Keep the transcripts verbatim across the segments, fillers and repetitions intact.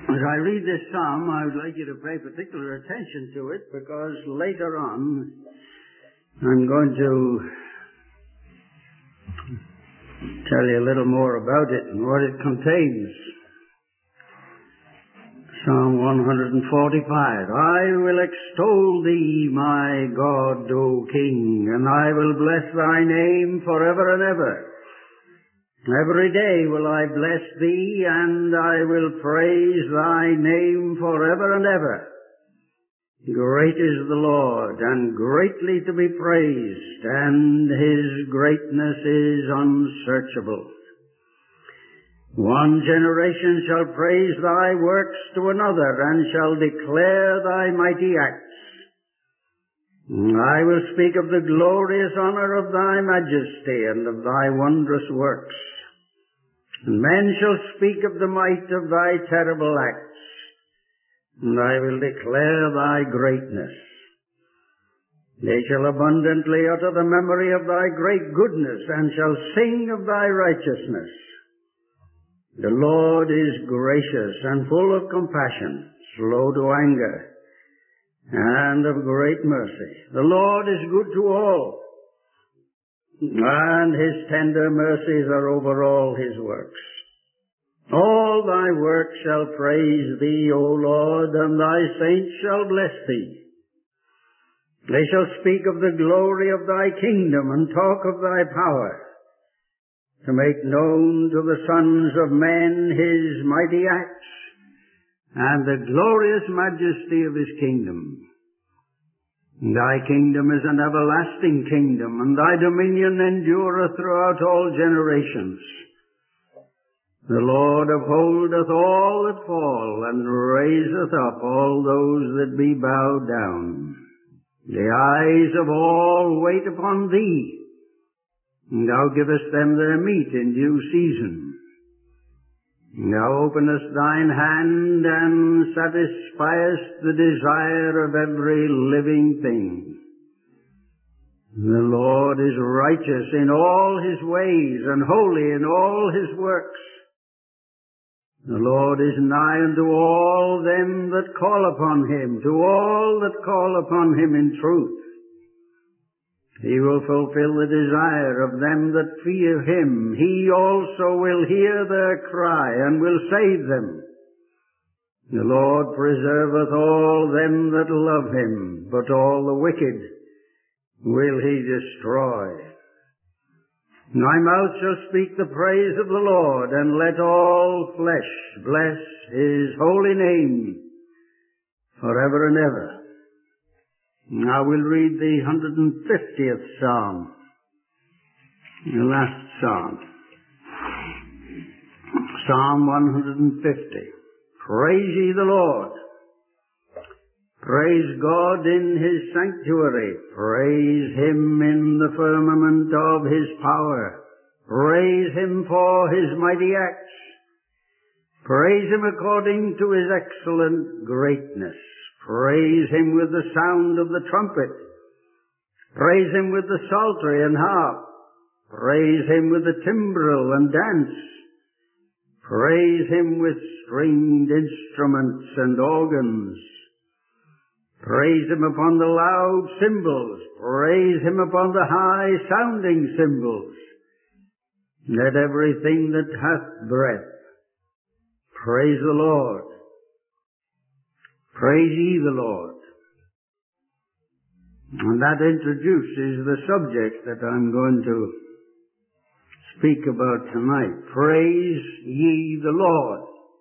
As I read this psalm, I would like you to pay particular attention to it, because later on I'm going to tell you a little more about it and what it contains. Psalm one forty-five. I will extol thee, my God, O King, and I will bless thy name forever and ever. Every day will I bless thee, and I will praise thy name forever and ever. Great is the Lord, and greatly to be praised, and his greatness is unsearchable. One generation shall praise thy works to another, and shall declare thy mighty acts. I will speak of the glorious honor of thy majesty, and of thy wondrous works. And men shall speak of the might of thy terrible acts, and I will declare thy greatness. They shall abundantly utter the memory of thy great goodness, and shall sing of thy righteousness. The Lord is gracious and full of compassion, slow to anger, and of great mercy. The Lord is good to all, and his tender mercies are over all his works. All thy works shall praise thee, O Lord, and thy saints shall bless thee. They shall speak of the glory of thy kingdom, and talk of thy power, to make known to the sons of men his mighty acts, and the glorious majesty of his kingdom. Thy kingdom is an everlasting kingdom, and thy dominion endureth throughout all generations. The Lord upholdeth all that fall, and raiseth up all those that be bowed down. The eyes of all wait upon thee, and thou givest them their meat in due season. Thou openest thine hand and satisfiest the desire of every living thing. The Lord is righteous in all his ways, and holy in all his works. The Lord is nigh unto all them that call upon him, to all that call upon him in truth. He will fulfill the desire of them that fear him. He also will hear their cry, and will save them. The Lord preserveth all them that love him, but all the wicked will he destroy. Thy mouth shall speak the praise of the Lord, and let all flesh bless his holy name forever and ever. Now we'll read the one hundred fiftieth Psalm, the last Psalm. Psalm one hundred fifty. Praise ye the Lord. Praise God in his sanctuary. Praise him in the firmament of his power. Praise him for his mighty acts. Praise him according to his excellent greatness. Praise him with the sound of the trumpet. Praise him with the psaltery and harp. Praise him with the timbrel and dance. Praise him with stringed instruments and organs. Praise him upon the loud cymbals. Praise him upon the high-sounding cymbals. Let everything that hath breath praise the Lord. Praise ye the Lord. And that introduces the subject that I'm going to speak about tonight. Praise ye the Lord.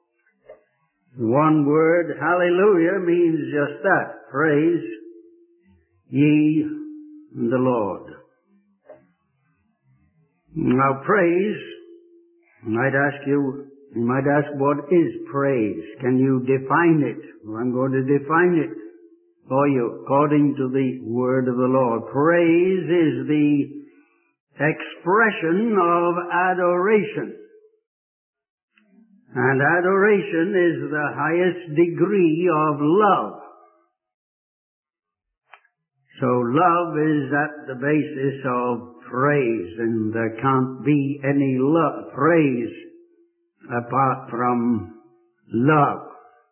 One word, hallelujah, means just that. Praise ye the Lord. Now praise, I might ask you, you might ask, what is praise? Can you define it? Well, I'm going to define it for you according to the word of the Lord. Praise is the expression of adoration. And adoration is the highest degree of love. So love is at the basis of praise, and there can't be any love, praise apart from love.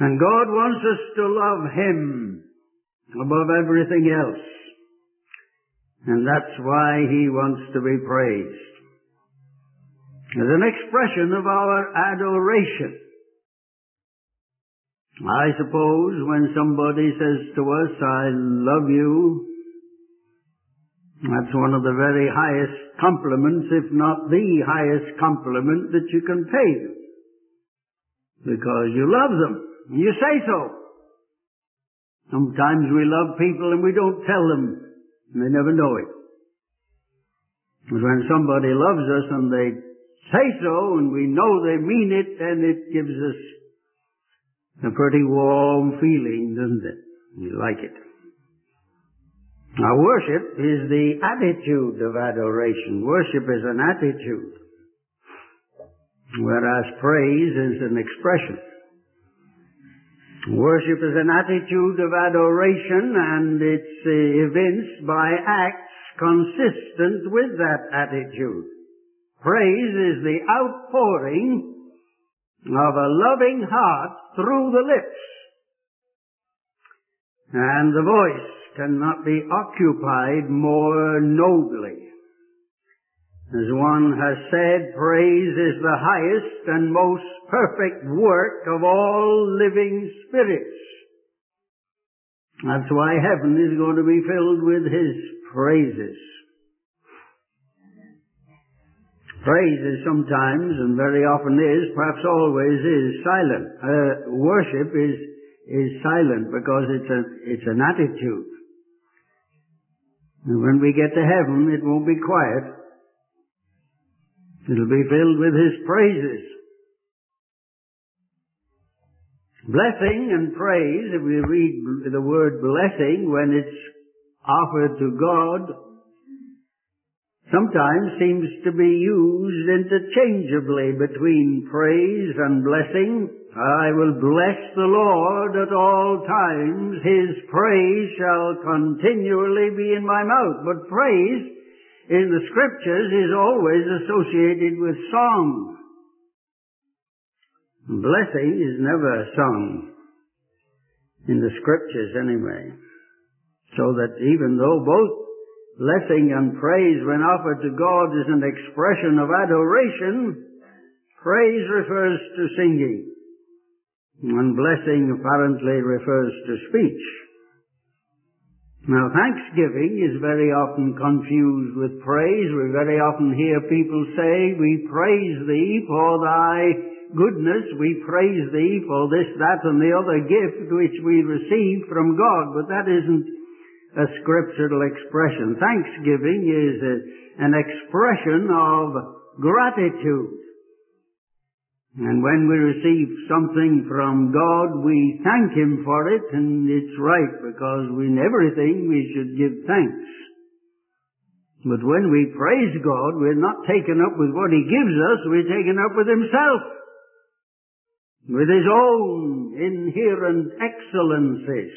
And God wants us to love Him above everything else. And that's why He wants to be praised. As an expression of our adoration. I suppose when somebody says to us, I love you, that's one of the very highest compliments, if not the highest compliment that you can pay them. Because you love them. You say so. Sometimes we love people and we don't tell them, and they never know it. But when somebody loves us and they say so, and we know they mean it, then it gives us a pretty warm feeling, doesn't it? We like it. Now, worship is the attitude of adoration. Worship is an attitude, whereas praise is an expression. Worship is an attitude of adoration, and it's uh, evinced by acts consistent with that attitude. Praise is the outpouring of a loving heart through the lips. And the voice cannot be occupied more nobly. As one has said, praise is the highest and most perfect work of all living spirits. That's why heaven is going to be filled with His praises. Praise is sometimes, and very often is, perhaps always is, silent. Uh, worship is, is silent because it's, a, it's an attitude. And when we get to heaven, it won't be quiet. It'll be filled with His praises. Blessing and praise, if we read the word blessing when it's offered to God, sometimes seems to be used interchangeably between praise and blessing. I will bless the Lord at all times. His praise shall continually be in my mouth. But praise in the Scriptures is always associated with song. Blessing is never sung, in the Scriptures anyway. So that even though both blessing and praise when offered to God is an expression of adoration, praise refers to singing, and blessing apparently refers to speech. Now, thanksgiving is very often confused with praise. We very often hear people say, we praise Thee for Thy goodness, we praise Thee for this, that, and the other gift which we receive from God. But that isn't a scriptural expression. Thanksgiving is a, an expression of gratitude. And when we receive something from God, we thank Him for it, and it's right, because in everything we should give thanks. But when we praise God, we're not taken up with what He gives us, we're taken up with Himself, with His own inherent excellencies.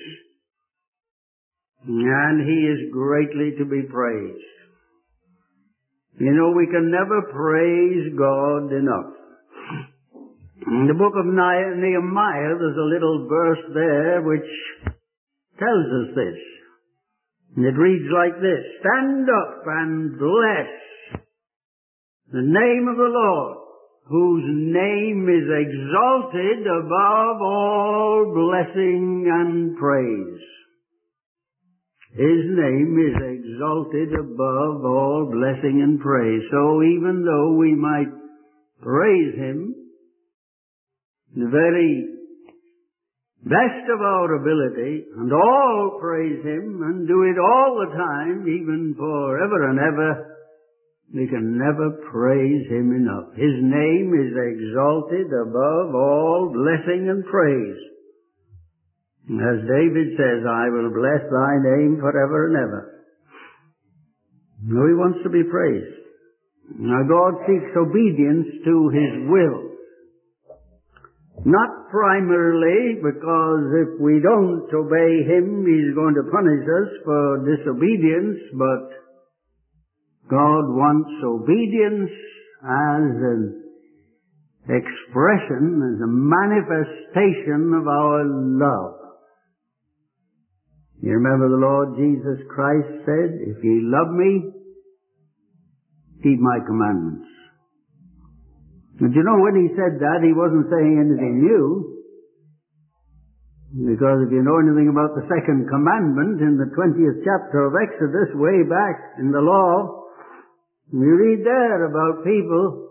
And He is greatly to be praised. You know, we can never praise God enough. In the book of Nehemiah, there's a little verse there which tells us this. And it reads like this: Stand up and bless the name of the Lord, whose name is exalted above all blessing and praise. His name is exalted above all blessing and praise. So even though we might praise Him the very best of our ability, and all praise Him, and do it all the time, even forever and ever, we can never praise Him enough. His name is exalted above all blessing and praise. As David says, I will bless Thy name forever and ever. No, He wants to be praised. Now God seeks obedience to His will. Not primarily because if we don't obey Him, He's going to punish us for disobedience, but God wants obedience as an expression, as a manifestation of our love. You remember the Lord Jesus Christ said, "If ye love me, keep my commandments." And you know, when he said that, he wasn't saying anything new. Because if you know anything about the second commandment in the twentieth chapter of Exodus, way back in the law, we read there about people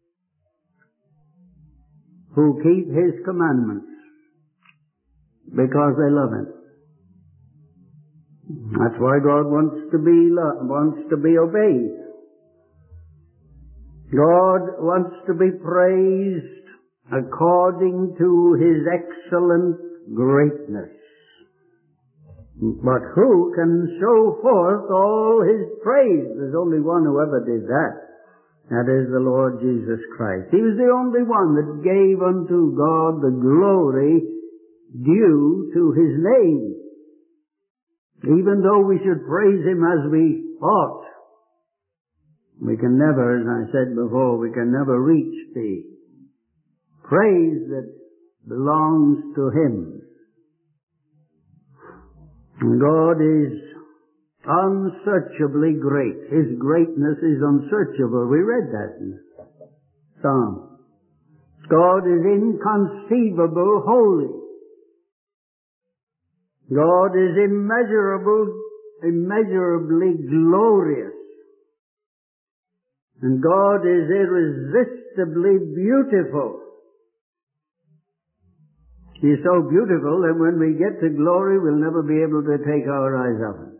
who keep his commandments because they love him. That's why God wants to be lo- wants to be obeyed. God wants to be praised according to his excellent greatness. But who can show forth all his praise? There's only one who ever did that. That is the Lord Jesus Christ. He was the only one that gave unto God the glory due to his name. Even though we should praise him as we ought, we can never, as I said before, we can never reach the praise that belongs to him. And God is unsearchably great. His greatness is unsearchable. We read that in Psalm. God is inconceivable holy. God is immeasurable, immeasurably glorious. And God is irresistibly beautiful. He's so beautiful that when we get to glory, we'll never be able to take our eyes off him.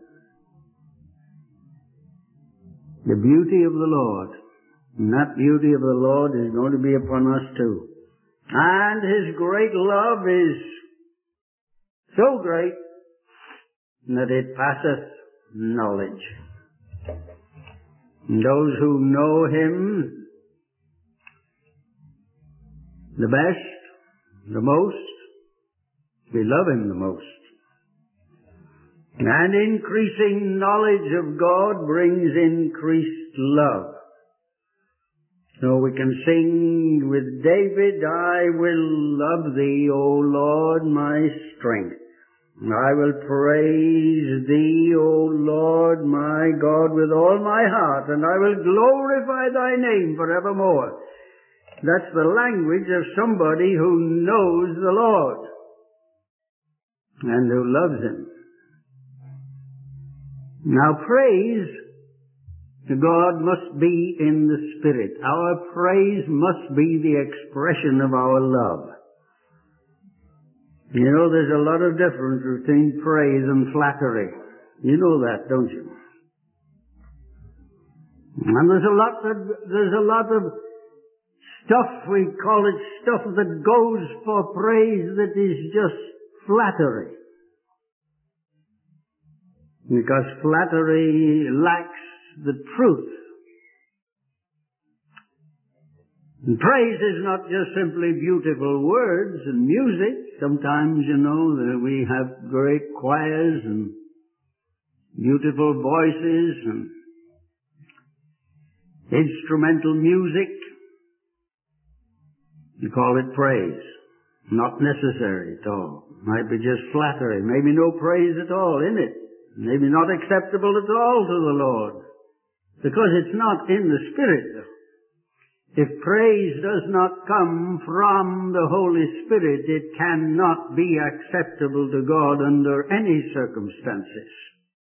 The beauty of the Lord. And that beauty of the Lord is going to be upon us too. And his great love is so great that it passeth knowledge. And those who know him the best, the most, we love him the most. And increasing knowledge of God brings increased love. So we can sing with David, "I will love thee, O Lord, my strength. I will praise thee, O Lord, my God, with all my heart, and I will glorify thy name forevermore." That's the language of somebody who knows the Lord and who loves him. Now praise to God must be in the Spirit. Our praise must be the expression of our love. You know, there's a lot of difference between praise and flattery. You know that, don't you? And there's a lot of, there's a lot of stuff, we call it stuff that goes for praise that is just flattery. Because flattery lacks the truth. And praise is not just simply beautiful words and music. Sometimes, you know, that we have great choirs and beautiful voices and instrumental music. You call it praise. Not necessary at all. Might be just flattery. Maybe no praise at all in it. Maybe not acceptable at all to the Lord. Because it's not in the Spirit. If praise does not come from the Holy Spirit, it cannot be acceptable to God under any circumstances.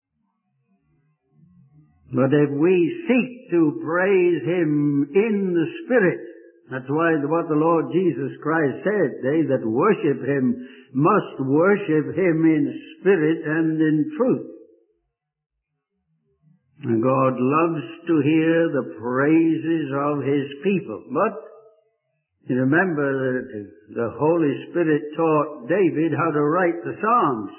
But if we seek to praise him in the Spirit, that's why what the Lord Jesus Christ said, they that worship him must worship him in spirit and in truth. And God loves to hear the praises of his people. But you remember that the Holy Spirit taught David how to write the Psalms.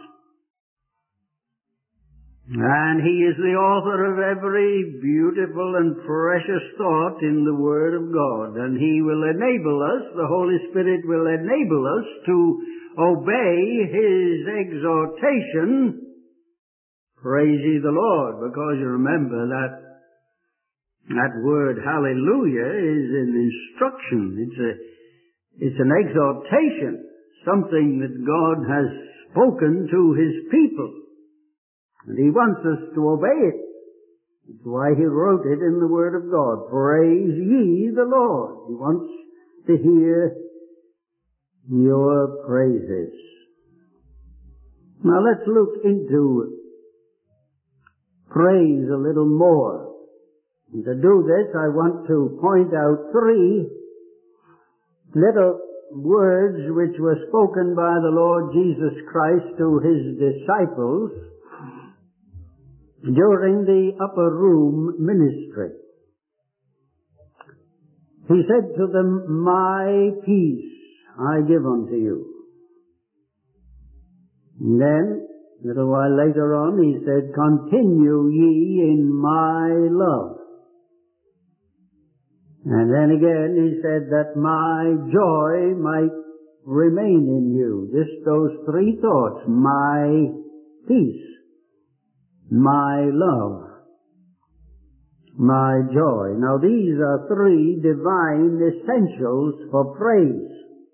And he is the author of every beautiful and precious thought in the Word of God. And he will enable us, the Holy Spirit will enable us to obey his exhortation, "Praise ye the Lord," because you remember that that word hallelujah is an instruction. It's a It's an exhortation, something that God has spoken to His people. And He wants us to obey it. That's why He wrote it in the Word of God. Praise ye the Lord. He wants to hear your praises. Now let's look into praise a little more. And to do this, I want to point out three little words which were spoken by the Lord Jesus Christ to His disciples during the upper room ministry. He said to them, "My peace I give unto you." And then, a little while later on, He said, "Continue ye in my love." And then again He said that my joy might remain in you. Just those three thoughts: my peace, my love, my joy. Now these are three divine essentials for praise.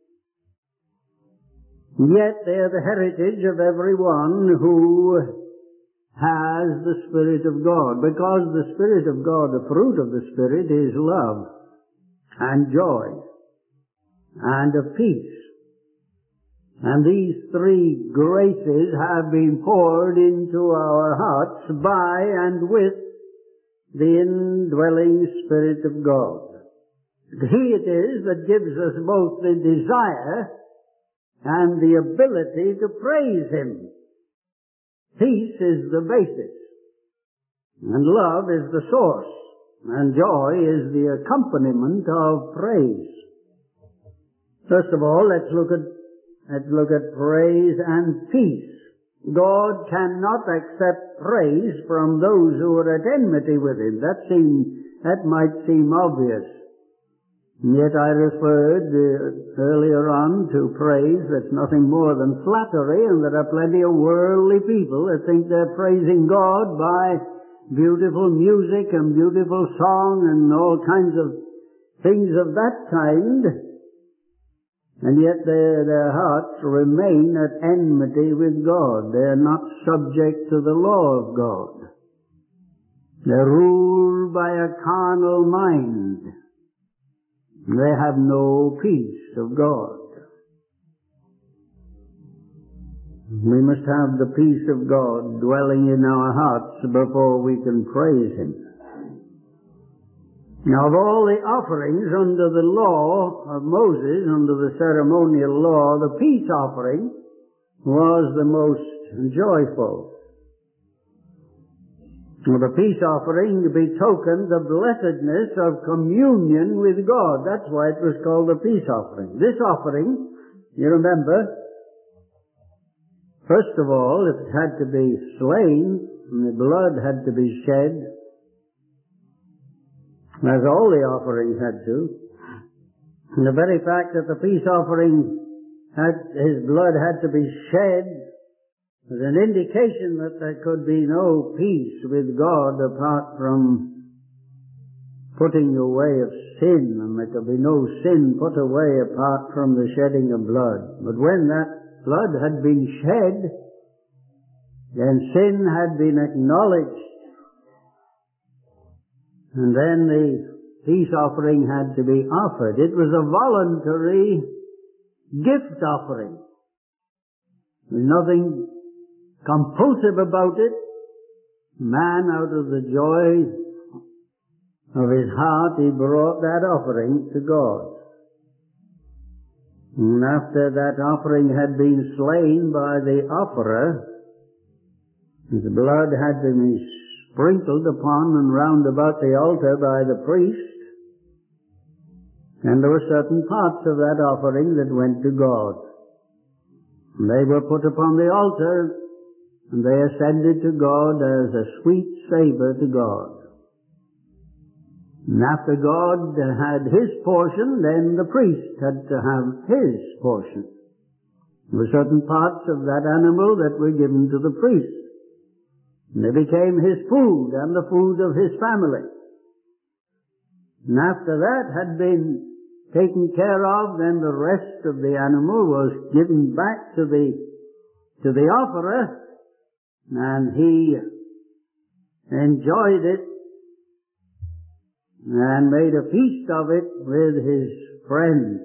Yet they are the heritage of everyone who has the Spirit of God, because the Spirit of God, the fruit of the Spirit, is love and joy and of peace. And these three graces have been poured into our hearts by and with the indwelling Spirit of God. He it is that gives us both the desire and the ability to praise Him. Peace is the basis, and love is the source, and joy is the accompaniment of praise. First of all, let's look at let's look at praise and peace. God cannot accept praise from those who are at enmity with Him. That seem that might seem obvious. Yet I referred uh, earlier on to praise that's nothing more than flattery, and there are plenty of worldly people that think they're praising God by beautiful music and beautiful song and all kinds of things of that kind, and yet their, their hearts remain at enmity with God. They're not subject to the law of God. They're ruled by a carnal mind. They have no peace of God. We must have the peace of God dwelling in our hearts before we can praise Him. Now, of all the offerings under the law of Moses, under the ceremonial law, the peace offering was the most joyful. Well, the peace offering betokened the blessedness of communion with God. That's why it was called the peace offering. This offering, you remember, first of all, it had to be slain, and the blood had to be shed, as all the offerings had to. And the very fact that the peace offering had, His blood had to be shed, was an indication that there could be no peace with God apart from putting away of sin, and there could be no sin put away apart from the shedding of blood. But when that blood had been shed, then sin had been acknowledged, and then the peace offering had to be offered. It was a voluntary gift offering. There's nothing compulsive about it. Man, out of the joy of his heart, he brought that offering to God. And after that offering had been slain by the offerer, the blood had to be sprinkled upon and round about the altar by the priest, and there were certain parts of that offering that went to God. And they were put upon the altar, and they ascended to God as a sweet savor to God. And after God had His portion, then the priest had to have his portion. There were certain parts of that animal that were given to the priest. And they became his food and the food of his family. And after that had been taken care of, then the rest of the animal was given back to the, to the offerer, and he enjoyed it and made a feast of it with his friends.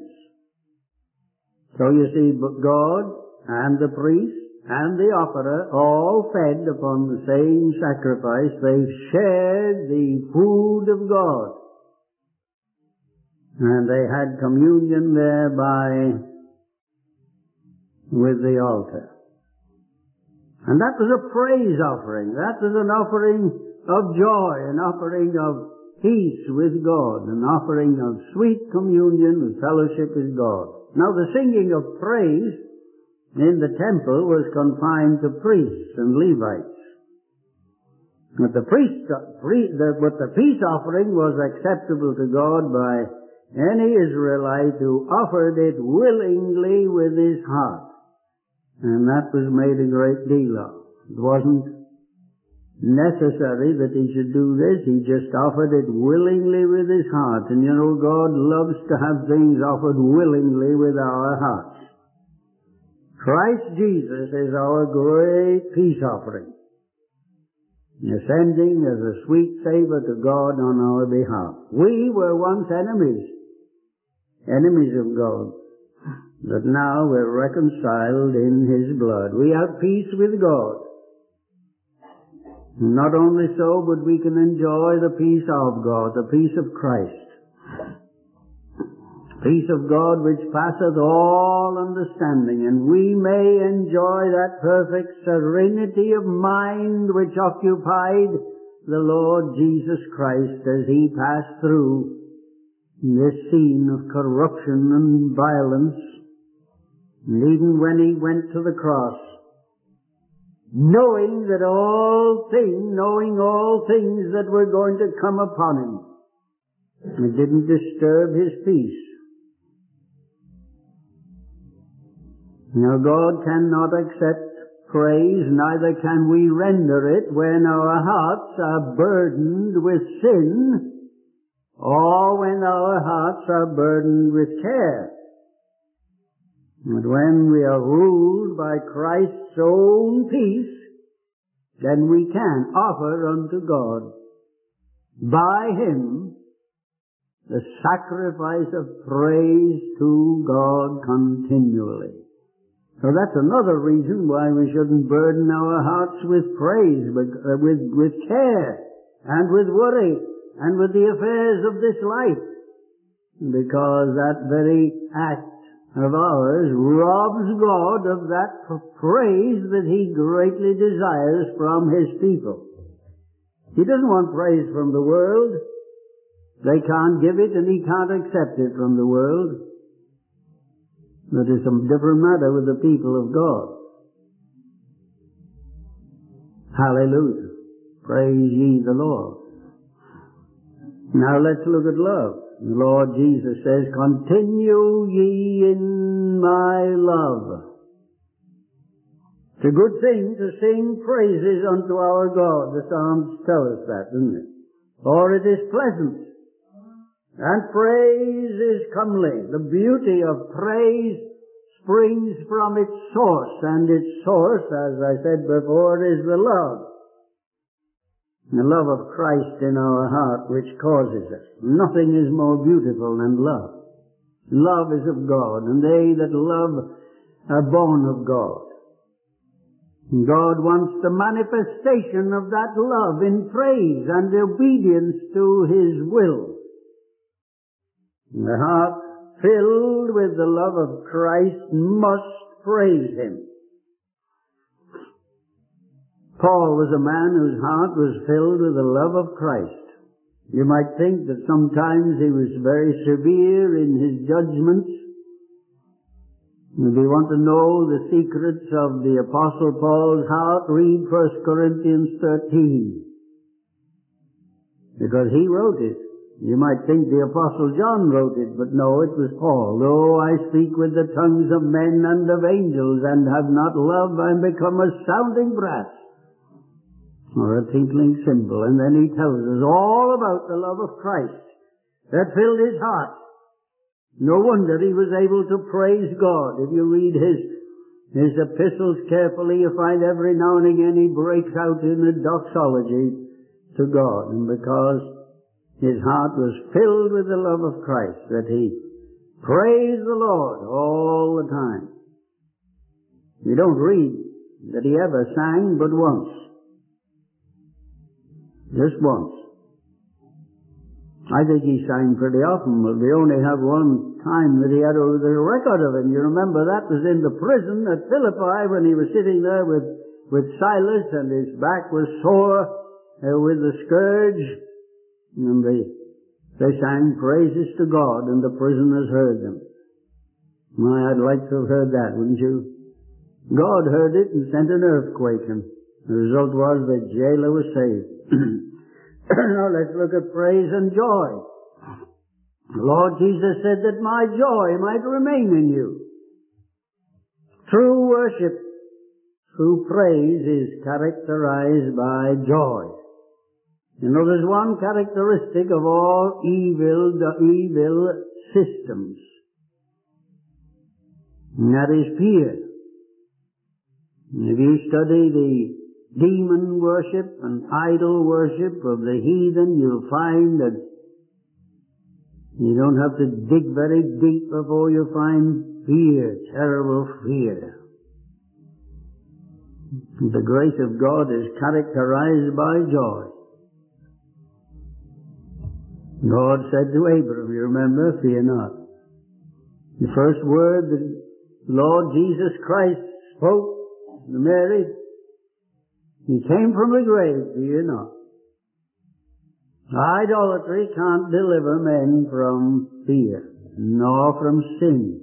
So you see, God and the priest and the offerer all fed upon the same sacrifice. They shared the food of God. And they had communion thereby with the altar. And that was a praise offering. That was an offering of joy, an offering of peace with God, an offering of sweet communion and fellowship with God. Now the singing of praise in the temple was confined to priests and Levites. But the priest, but the peace offering was acceptable to God by any Israelite who offered it willingly with his heart. And that was made a great deal of. It wasn't necessary that he should do this. He just offered it willingly with his heart. And you know, God loves to have things offered willingly with our hearts. Christ Jesus is our great peace offering, ascending as a sweet savor to God on our behalf. We were once enemies, enemies of God, but now we're reconciled in His blood. We have peace with God. Not only so, but we can enjoy the peace of God, the peace of Christ. Peace of God which passeth all understanding, and we may enjoy that perfect serenity of mind which occupied the Lord Jesus Christ as He passed through this scene of corruption and violence, and even when He went to the cross, knowing that all things, knowing all things that were going to come upon Him, it didn't disturb His peace. Now God cannot accept praise, neither can we render it when our hearts are burdened with sin, or when our hearts are burdened with care. But when we are ruled by Christ's own peace, then we can offer unto God by Him the sacrifice of praise to God continually. So that's another reason why we shouldn't burden our hearts with praise, with, uh, with, with care, and with worry, and with the affairs of this life. Because that very act of ours robs God of that praise that He greatly desires from His people. He doesn't want praise from the world. They can't give it, and He can't accept it from the world. But it's a different matter with the people of God. Hallelujah. Praise ye the Lord. Now let's look at love. The Lord Jesus says, continue ye in my love. It's a good thing to sing praises unto our God. The Psalms tell us that, doesn't it? For it is pleasant, and praise is comely. The beauty of praise springs from its source, and its source, as I said before, is the love. The love of Christ in our heart which causes it. Nothing is more beautiful than love. Love is of God, and they that love are born of God. And God wants the manifestation of that love in praise and obedience to His will. The heart filled with the love of Christ must praise Him. Paul was a man whose heart was filled with the love of Christ. You might think that sometimes he was very severe in his judgments. If you want to know the secrets of the Apostle Paul's heart, read First Corinthians thirteen. Because he wrote it. You might think the Apostle John wrote it, but no, it was Paul. Though I speak with the tongues of men and of angels, and have not love, I am become a sounding brass, or a tinkling cymbal. And then he tells us all about the love of Christ that filled his heart. No wonder he was able to praise God. If you read his, his epistles carefully, you find every now and again he breaks out in a doxology to God. And because his heart was filled with the love of Christ, that he praised the Lord all the time. You don't read that he ever sang but once. Just once. I think he sang pretty often, but we only have one time that he had a, the record of it. You remember that was in the prison at Philippi when he was sitting there with, with Silas and his back was sore uh, with the scourge. And they, they sang praises to God and the prisoners heard them. My, I'd like to have heard that, wouldn't you? God heard it and sent an earthquake, and the result was the jailer was saved. Now let's look at praise and joy. The Lord Jesus said that my joy might remain in you. True worship, true praise is characterized by joy. You know, there's one characteristic of all evil, the evil systems, and that is fear. If you study the demon worship and idol worship of the heathen, you'll find that you don't have to dig very deep before you find fear, terrible fear. The grace of God is characterized by joy. God said to Abraham, you remember, fear not. The first word that Lord Jesus Christ spoke to Mary, he came from the grave, fear not. Idolatry can't deliver men from fear, nor from sin.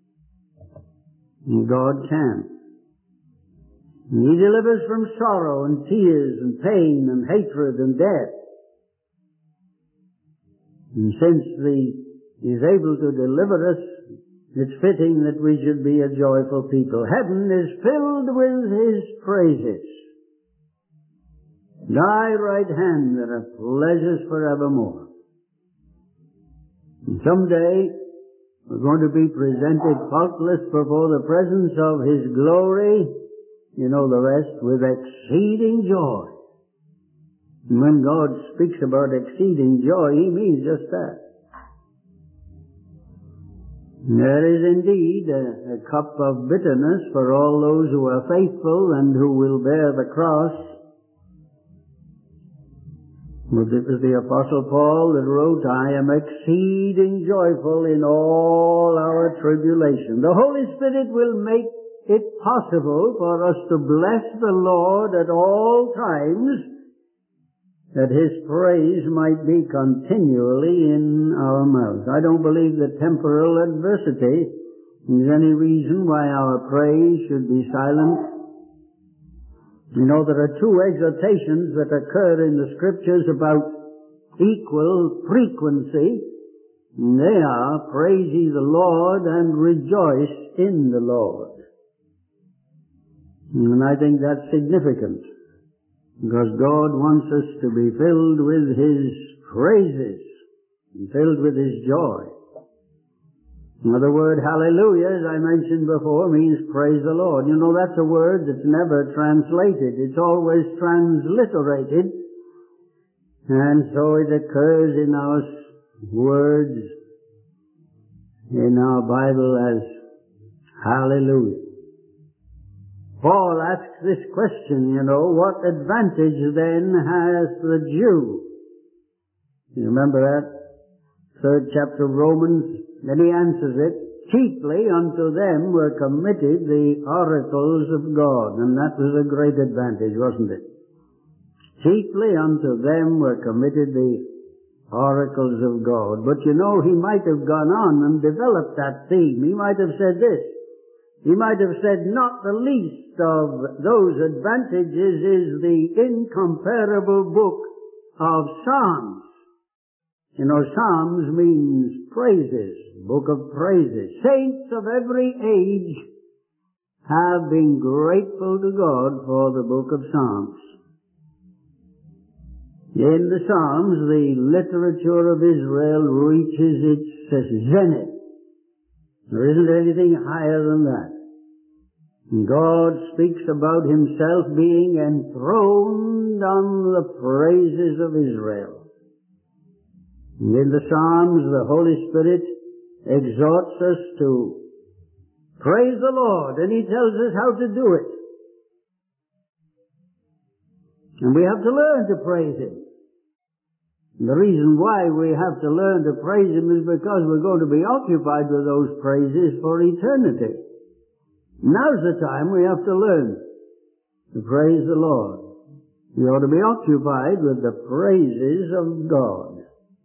And God can. And he delivers from sorrow and tears and pain and hatred and death. And since he is able to deliver us, it's fitting that we should be a joyful people. Heaven is filled with his praises. Thy right hand there are pleasures forevermore. And someday we're going to be presented faultless before the presence of his glory, you know the rest, with exceeding joy. And when God speaks about exceeding joy, he means just that. There is indeed a, a cup of bitterness for all those who are faithful and who will bear the cross. But it was the Apostle Paul that wrote, I am exceeding joyful in all our tribulation. The Holy Spirit will make it possible for us to bless the Lord at all times, that his praise might be continually in our mouths. I don't believe that temporal adversity is any reason why our praise should be silent. You know, there are two exhortations that occur in the Scriptures about equal frequency. And they are, praise ye the Lord and rejoice in the Lord. And I think that's significant, because God wants us to be filled with his praises, and filled with his joy. Now the word hallelujah, as I mentioned before, means praise the Lord. You know, that's a word that's never translated. It's always transliterated. And so it occurs in our words, in our Bible as hallelujah. Paul asks this question, you know, what advantage then has the Jew? You remember that? Third chapter of Romans. Then he answers it, chiefly unto them were committed the oracles of God. And that was a great advantage, wasn't it? Chiefly unto them were committed the oracles of God. But you know, he might have gone on and developed that theme. He might have said this. He might have said, not the least of those advantages is the incomparable book of Psalms. You know, Psalms means praises, book of praises. Saints of every age have been grateful to God for the book of Psalms. In the Psalms, the literature of Israel reaches its zenith. There isn't anything higher than that. And God speaks about himself being enthroned on the praises of Israel. And in the Psalms, the Holy Spirit exhorts us to praise the Lord, and he tells us how to do it. And we have to learn to praise him. And the reason why we have to learn to praise him is because we're going to be occupied with those praises for eternity. Now's the time we have to learn to praise the Lord. We ought to be occupied with the praises of God,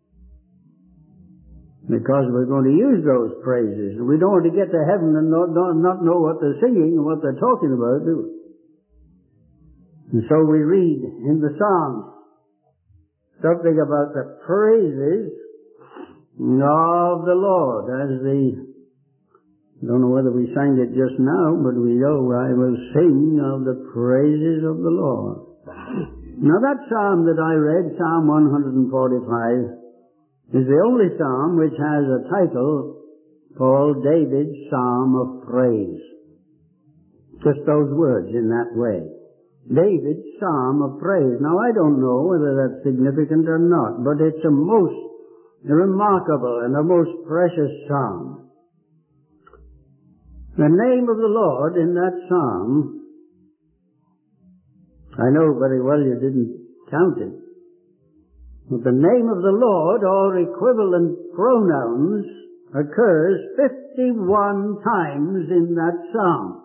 because we're going to use those praises. We don't want to get to heaven and not, not, not know what they're singing and what they're talking about, do we? And so we read in the Psalms something about the praises of the Lord, as the, I don't know whether we sang it just now, but we know I will sing of the praises of the Lord. Now that psalm that I read, Psalm one forty-five, is the only psalm which has a title called David's Psalm of Praise. Just those words in that way. David's Psalm of Praise. Now I don't know whether that's significant or not, but it's a most remarkable and a most precious psalm. The name of the Lord in that psalm, I know very well you didn't count it, but the name of the Lord, or equivalent pronouns, occurs fifty-one times in that psalm.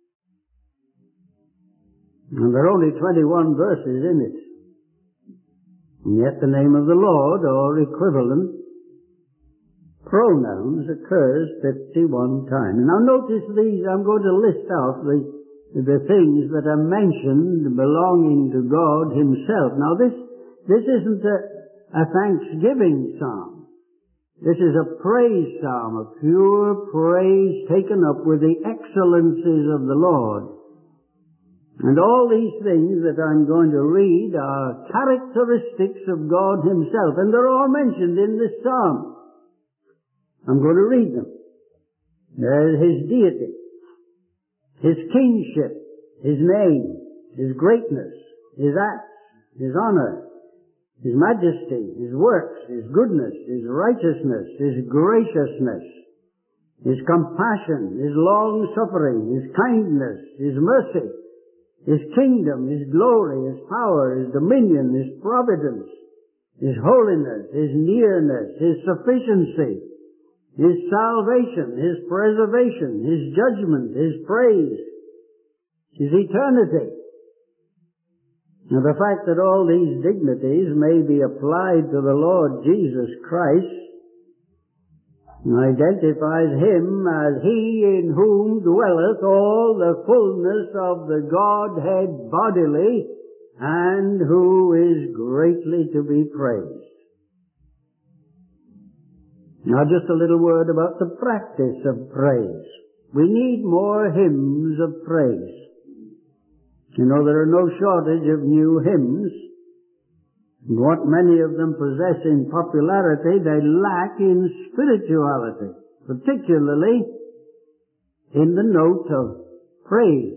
And there are only twenty-one verses in it. And yet the name of the Lord, or equivalent pronouns, occurs fifty-one times. Now notice these, I'm going to list out the, the things that are mentioned belonging to God himself. Now this, this isn't a, a thanksgiving psalm. This is a praise psalm, a pure praise taken up with the excellencies of the Lord. And all these things that I'm going to read are characteristics of God himself, and they're all mentioned in this psalm. I'm going to read them. There's his deity, his kingship, his name, his greatness, his acts, his honor, his majesty, his works, his goodness, his righteousness, his graciousness, his compassion, his long-suffering, his kindness, his mercy, his kingdom, his glory, his power, his dominion, his providence, his holiness, his nearness, his sufficiency, his salvation, his preservation, his judgment, his praise, his eternity. Now the fact that all these dignities may be applied to the Lord Jesus Christ identifies him as he in whom dwelleth all the fullness of the Godhead bodily, and who is greatly to be praised. Now just a little word about the practice of praise. We need more hymns of praise. You know, there are no shortage of new hymns. What many of them possess in popularity, they lack in spirituality, particularly in the note of praise.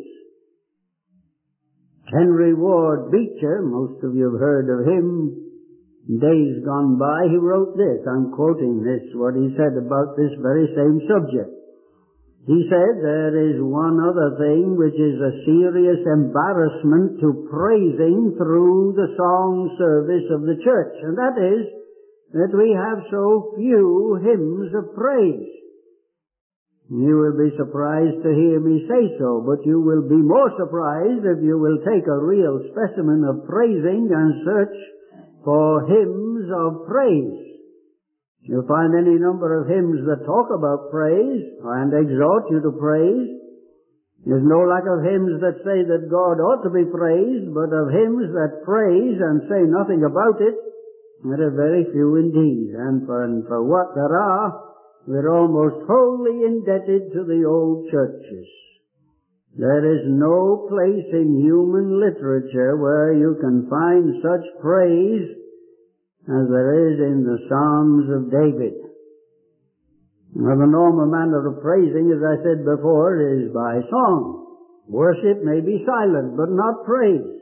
Henry Ward Beecher, most of you have heard of him, days gone by, he wrote this, I'm quoting this, what he said about this very same subject. He said, there is one other thing which is a serious embarrassment to praising through the song service of the church, and that is that we have so few hymns of praise. You will be surprised to hear me say so, but you will be more surprised if you will take a real specimen of praising and search for hymns of praise. You'll find any number of hymns that talk about praise and exhort you to praise. There's no lack of hymns that say that God ought to be praised, but of hymns that praise and say nothing about it, there are very few indeed. And for, and for what there are, we're almost wholly indebted to the old churches. There is no place in human literature where you can find such praise as there is in the Psalms of David. Now, the normal manner of praising, as I said before, is by song. Worship may be silent, but not praise.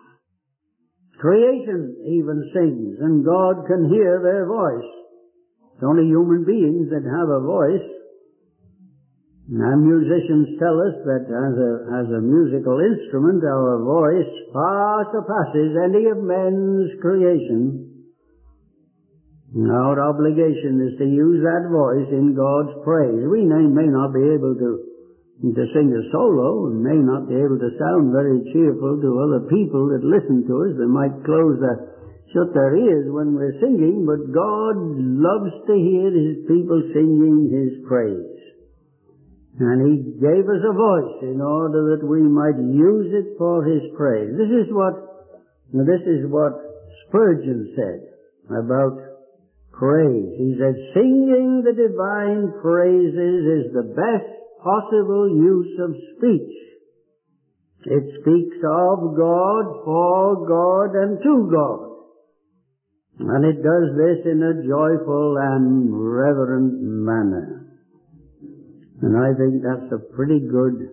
Creation even sings, and God can hear their voice. It's only human beings that have a voice. And musicians tell us that as a, as a musical instrument, our voice far surpasses any of men's creation. Our obligation is to use that voice in God's praise. We may, may not be able to, to sing a solo, and may not be able to sound very cheerful to other people that listen to us. They might close their, shut their ears when we're singing, but God loves to hear His people singing His praise. And He gave us a voice in order that we might use it for His praise. This is what, this is what Spurgeon said about praise. He said, singing the divine praises is the best possible use of speech. It speaks of God, for God, and to God. And it does this in a joyful and reverent manner. And I think that's a pretty good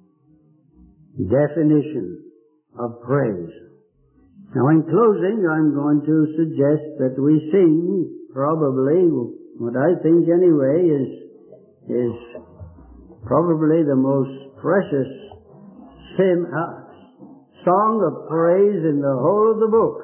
definition of praise. Now, in closing, I'm going to suggest that we sing probably what I think anyway is is probably the most precious hymn, uh, song of praise in the whole of the book.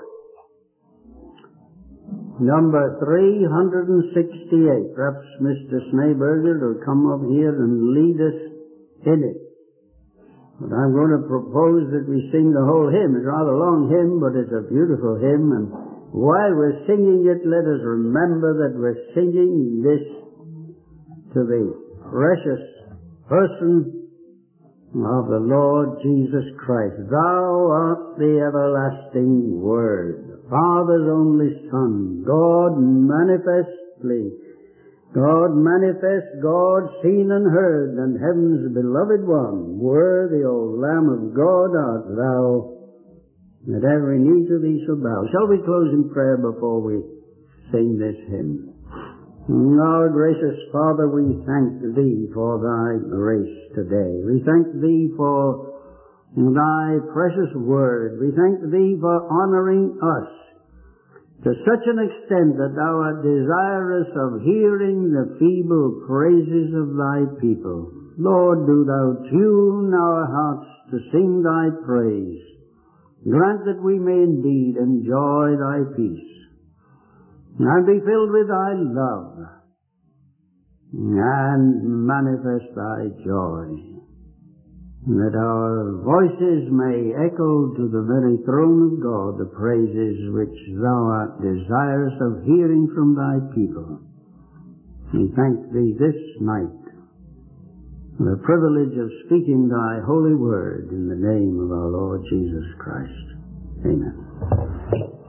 Number three hundred sixty-eight. Perhaps Mister Schneeberger will come up here and lead us in it. But I'm going to propose that we sing the whole hymn. It's a rather long hymn, but it's a beautiful hymn. And while we're singing it, let us remember that we're singing this to the precious person of the Lord Jesus Christ. Thou art the everlasting Word, the Father's only Son, God manifestly, God manifest, God seen and heard, and heaven's beloved one. Worthy, O Lamb of God, art thou, that every knee to thee shall bow. Shall we close in prayer before we sing this hymn? Our gracious Father, we thank Thee for Thy grace today. We thank Thee for Thy precious Word. We thank Thee for honoring us to such an extent that Thou art desirous of hearing the feeble praises of Thy people. Lord, do Thou tune our hearts to sing Thy praise. Grant that we may indeed enjoy Thy peace and be filled with Thy love and manifest Thy joy, that our voices may echo to the very throne of God the praises which Thou art desirous of hearing from Thy people. We thank Thee this night for the privilege of speaking Thy holy word in the name of our Lord Jesus Christ. Amen.